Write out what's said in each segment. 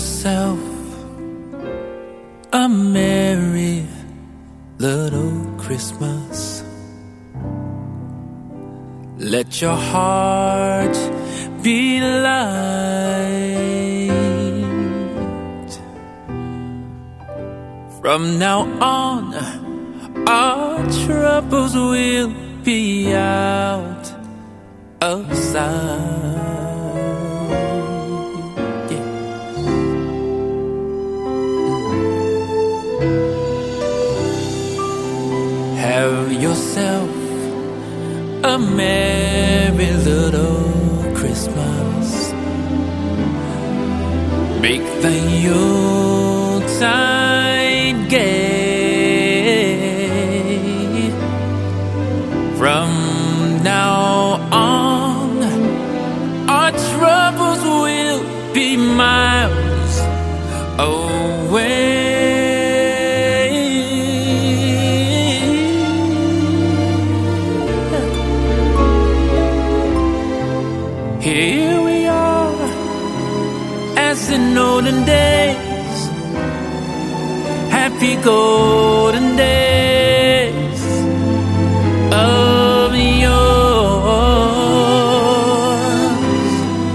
yourself a merry little Christmas. Let your heart be light. From now on, our troubles will be out of sight. Have yourself a merry little Christmas. Make the Yuletide gay. From now on, our troubles will be miles away. Here we are, as in olden days, happy golden days of yours.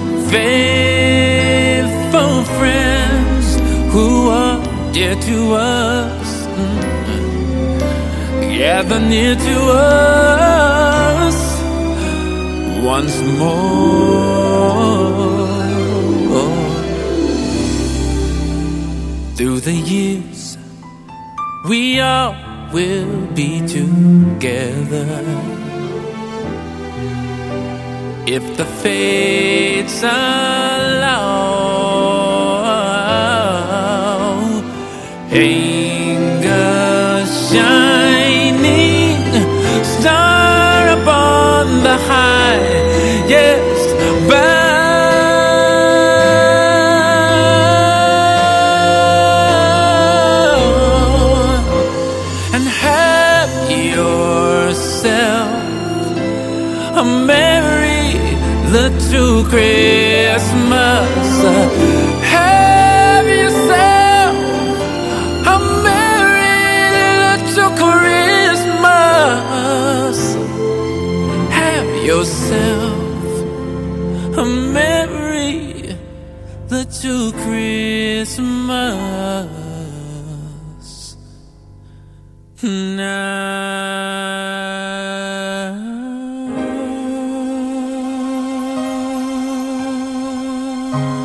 Faithful friends who are dear to us, gather near to us once more. Through the years, we all will be together, if the fates allow. Hang a shining star upon the highest bough, and have yourself a merry little Christmas. Have yourself a merry little Christmas. Have yourself a merry little Christmas now.